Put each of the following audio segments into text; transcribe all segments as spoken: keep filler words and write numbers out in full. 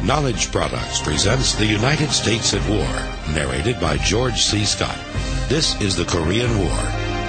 Knowledge Products presents The United States at War, narrated by George C. Scott. This is the Korean War.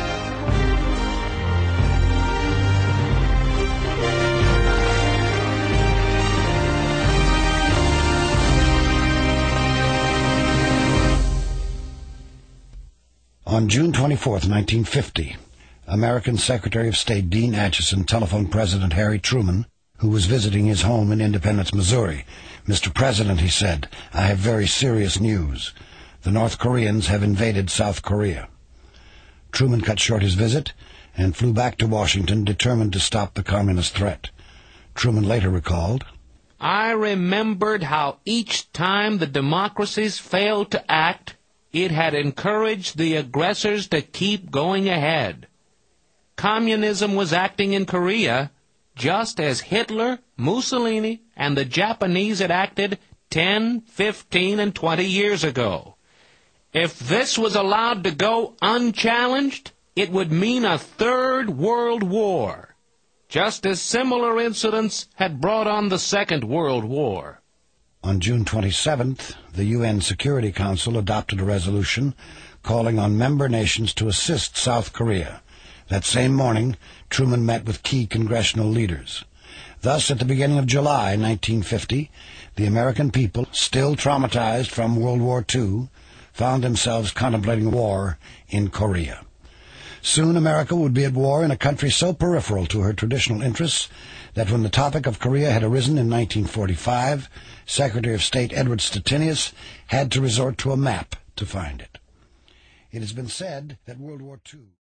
On June twenty-fourth, nineteen fifty, American Secretary of State Dean Acheson telephoned President Harry Truman, who was visiting his home in Independence, Missouri. "Mister President," he said, "I have very serious news. The North Koreans have invaded South Korea." Truman cut short his visit and flew back to Washington, determined to stop the communist threat. Truman later recalled, "I remembered how each time the democracies failed to act, it had encouraged the aggressors to keep going ahead. Communism was acting in Korea just as Hitler, Mussolini, and the Japanese had acted ten, fifteen, and twenty years ago. If this was allowed to go unchallenged, it would mean a third world war, just as similar incidents had brought on the Second World War." On June twenty-seventh, the U N Security Council adopted a resolution calling on member nations to assist South Korea. That same morning, Truman met with key congressional leaders. Thus, at the beginning of July nineteen fifty, the American people, still traumatized from World War Two, found themselves contemplating war in Korea. Soon America would be at war in a country so peripheral to her traditional interests that when the topic of Korea had arisen in nineteen forty-five, Secretary of State Edward Stettinius had to resort to a map to find it. It has been said that World War Two